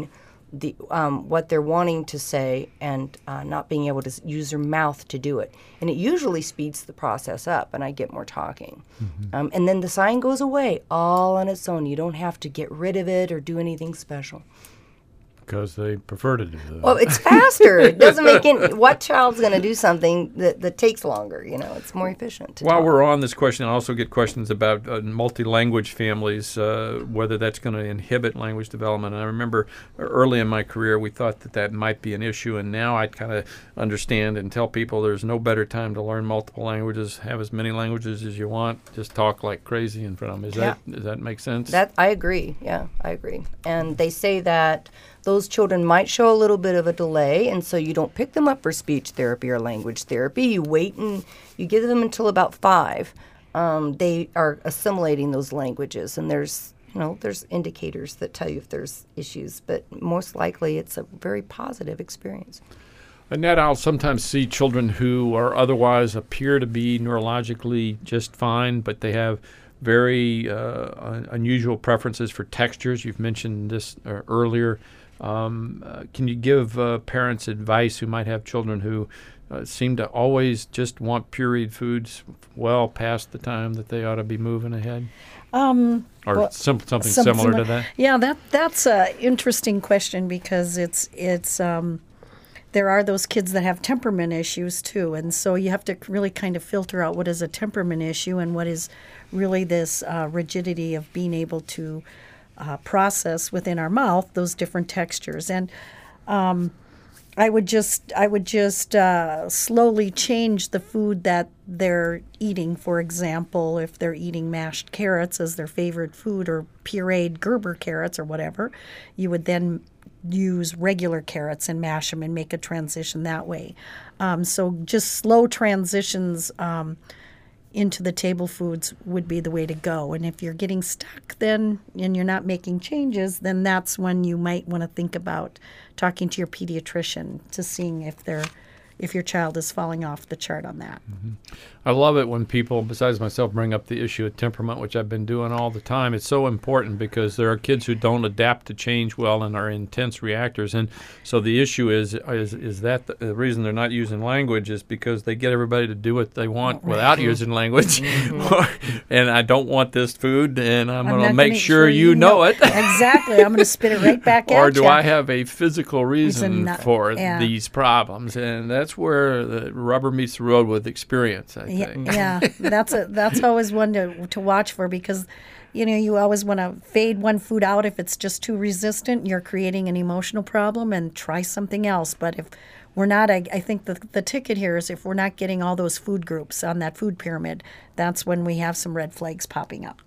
the um, what they're wanting to say and uh, not being able to s- use their mouth to do it. And it usually speeds the process up, and I get more talking. Mm-hmm. Um, and then the sign goes away all on its own. You don't have to get rid of it or do anything special. Because they prefer to do that. Well, it's faster. It doesn't make any. What child's going to do something that, that takes longer? You know, it's more efficient. To While talk. we're on this question, I also get questions about uh, multi-language families, uh, whether that's going to inhibit language development. And I remember early in my career, we thought that that might be an issue, and now I kind of understand and tell people there's no better time to learn multiple languages. Have as many languages as you want. Just talk like crazy in front of them. Is Yeah. that does that make sense? That I agree. Yeah, I agree. And they say that those children might show a little bit of a delay, and so you don't pick them up for speech therapy or language therapy. You wait and you give them until about five. Um, they are assimilating those languages, and there's you know there's indicators that tell you if there's issues, but most likely it's a very positive experience. Annette, I'll sometimes see children who are otherwise appear to be neurologically just fine, but they have very uh, un- unusual preferences for textures. You've mentioned this uh, earlier. Um, uh, can you give uh, parents advice who might have children who uh, seem to always just want pureed foods well past the time that they ought to be moving ahead? Um, or well, sim- something some- similar similar- to that? Yeah, that that's an interesting question because it's it's um, there are those kids that have temperament issues too, and so you have to really kind of filter out what is a temperament issue and what is really this uh, rigidity of being able to uh, process within our mouth those different textures. And um, I would just I would just uh, slowly change the food that they're eating. For example, if they're eating mashed carrots as their favorite food or pureed Gerber carrots or whatever, you would then use regular carrots and mash them and make a transition that way. Um, so just slow transitions um, into the table foods would be the way to go. And if you're getting stuck then and you're not making changes, then that's when you might want to think about talking to your pediatrician to seeing if they're if your child is falling off the chart on that. Mm-hmm. I love it when people, besides myself, bring up the issue of temperament, which I've been doing all the time. It's so important because there are kids who don't adapt to change well and are intense reactors. And so the issue is is, is that the, the reason they're not using language is because they get everybody to do what they want Right. without using language. Mm-hmm. And I don't want this food, and I'm, I'm going to not make gonna- sure you know it. Exactly. I'm going to spit it right back at Or you. do I have a physical reason not- for yeah. these problems? And that's where the rubber meets the road with experience, I Yeah, think. yeah, that's a that's always one to to watch for because, you know, you always want to fade one food out if it's just too resistant. You're creating an emotional problem, and try something else. But if we're not, I, I think the the ticket here is if we're not getting all those food groups on that food pyramid, that's when we have some red flags popping up.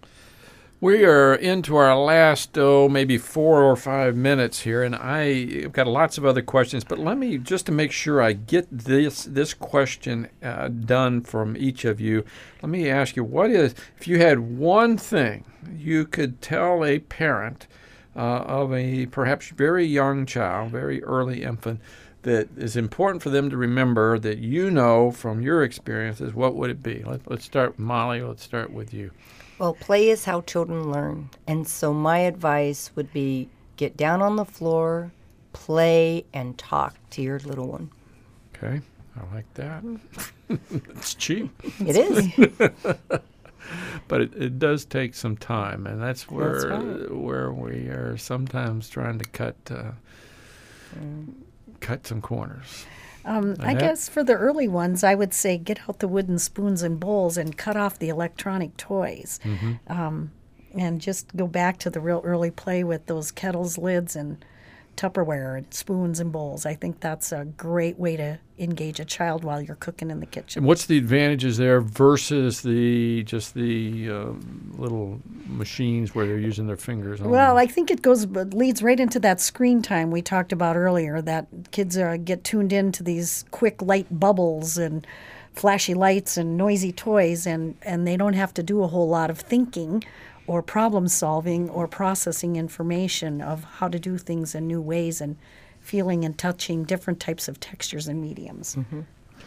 We are into our last, oh, maybe four or five minutes here, and I've got lots of other questions, but let me, just to make sure I get this this question uh, done from each of you, let me ask you, what is, if you had one thing you could tell a parent uh, of a perhaps very young child, very early infant, that is important for them to remember that you know from your experiences, what would it be? Let, let's start with Molly, let's start with you. Well, play is how children learn. And so my advice would be get down on the floor, play, and talk to your little one. Okay, I like that. It's cheap, It is. but it, it does take some time, and that's where That's right. where we are sometimes trying to cut uh, cut some corners. Um, I Annette? guess for the early ones, I would say get out the wooden spoons and bowls and cut off the electronic toys. Um, and just go back to the real early play with those kettles, lids, and Tupperware and spoons and bowls. I think that's a great way to engage a child while you're cooking in the kitchen. And what's the advantages there versus the just the um, little machines where they're using their fingers? On Well, I think it goes leads right into that screen time we talked about earlier. That kids uh, get tuned into these quick light bubbles and flashy lights and noisy toys, and, and they don't have to do a whole lot of thinking or problem solving or processing information of how to do things in new ways and feeling and touching different types of textures and mediums. Okay.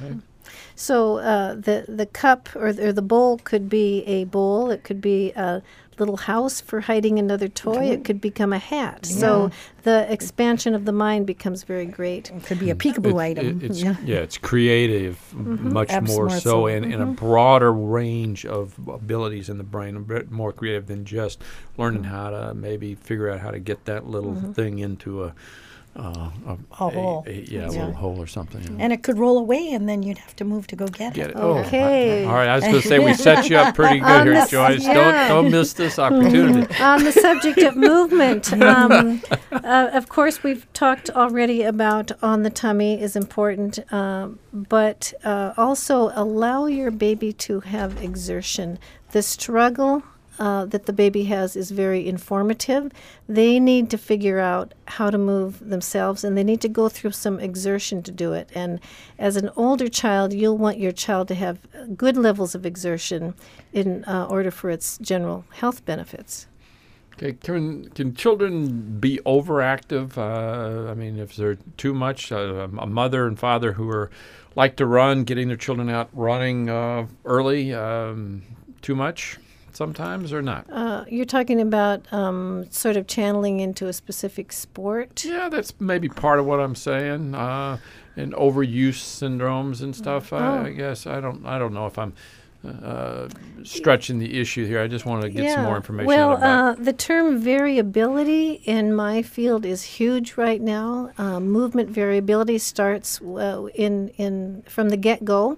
So uh, the the cup or, or the bowl could be a bowl. It could be a little house for hiding another toy. It could become a hat. Yeah. So the expansion of the mind becomes very great. It could be a peekaboo it, item. It, it's, yeah. yeah, it's creative, mm-hmm. much Absolutely. more so, so. and Mm-hmm. in a broader range of abilities in the brain, a bit more creative than just learning how to maybe figure out how to get that little mm-hmm. thing into a Uh, a, a hole. A, a, yeah, yeah, a little hole or something. And it could roll away, and then you'd have to move to go get, get it. it. Oh, okay. I, all right, I was going to say we set you up pretty good here, Joyce. yeah. Don't don't miss this opportunity. On the subject of movement, um, uh, of course, we've talked already about on the tummy is important, um, but uh, also allow your baby to have exertion. The struggle Uh, that the baby has is very informative. They need to figure out how to move themselves, and they need to go through some exertion to do it. And as an older child, you'll want your child to have good levels of exertion in uh, order for its general health benefits. Okay, can can children be overactive? Uh, I mean, if they're too much, uh, a mother and father who are like to run, getting their children out running uh, early, um, too much sometimes or not? Uh, you're talking about um, sort of channeling into a specific sport? Yeah, that's maybe part of what I'm saying. Uh, and overuse syndromes and stuff. I, Oh. I guess I don't. I don't know if I'm uh, stretching the issue here. I just wanted to get some more information Well, out about uh, the term variability in my field is huge right now. Uh, movement variability starts uh, in in from the get-go.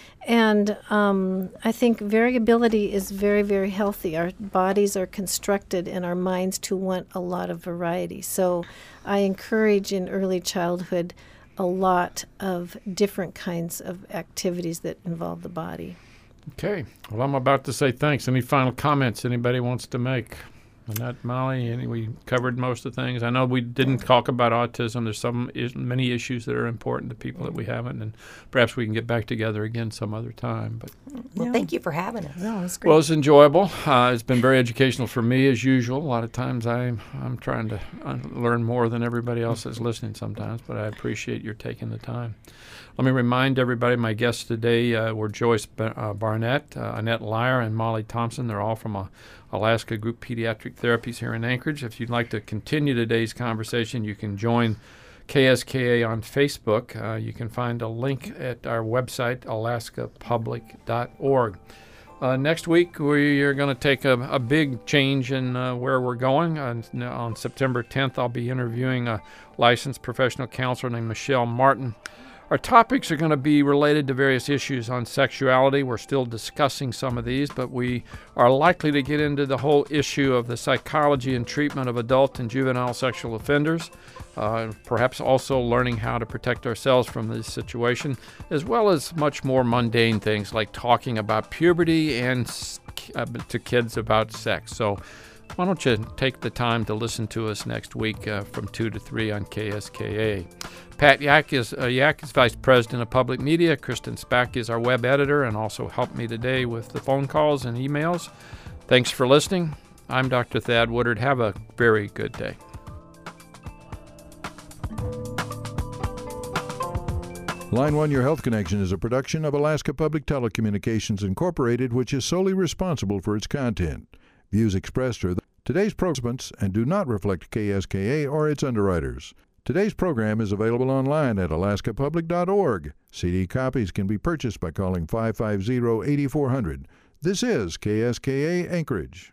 And um, I think variability is very, very healthy. Our bodies are constructed and our minds to want a lot of variety. So I encourage in early childhood a lot of different kinds of activities that involve the body. Okay. Well, I'm about to say thanks. Any final comments anybody wants to make? Annette, Molly, any, we covered most of the things. I know we didn't talk about autism. There's some is, many issues that are important to people that we haven't, and perhaps we can get back together again some other time. But Well, Yeah. thank you for having us. No, it was great. well, it's enjoyable. Uh, it's been very educational for me as usual. A lot of times I'm I'm trying to uh, learn more than everybody else that's listening sometimes, but I appreciate your taking the time. Let me remind everybody my guests today uh, were Joyce Bar- uh, Barnett, uh, Annette Lyer, and Molly Thompson. They're all from uh, Alaska Group Pediatric Therapies here in Anchorage. If you'd like to continue today's conversation, you can join K S K A on Facebook. Uh, you can find a link at our website, alaska public dot org. Uh, next week, we are going to take a, a big change in uh, where we're going. On, on September tenth, I'll be interviewing a licensed professional counselor named Michelle Martin. Our topics are going to be related to various issues on sexuality. We're still discussing some of these, but we are likely to get into the whole issue of the psychology and treatment of adult and juvenile sexual offenders, uh, perhaps also learning how to protect ourselves from this situation, as well as much more mundane things like talking about puberty and uh, to kids about sex. So why don't you take the time to listen to us next week uh, from two to three on K S K A. Pat Yak is, uh, Yak is Vice President of Public Media. Kristen Spack is our web editor and also helped me today with the phone calls and emails. Thanks for listening. I'm Doctor Thad Woodard. Have a very good day. Line One Your Health Connection is a production of Alaska Public Telecommunications Incorporated, which is solely responsible for its content. Views expressed are today's participants and do not reflect K S K A or its underwriters. Today's program is available online at alaska public dot org. C D copies can be purchased by calling five five zero, eight four zero zero. This is K S K A Anchorage.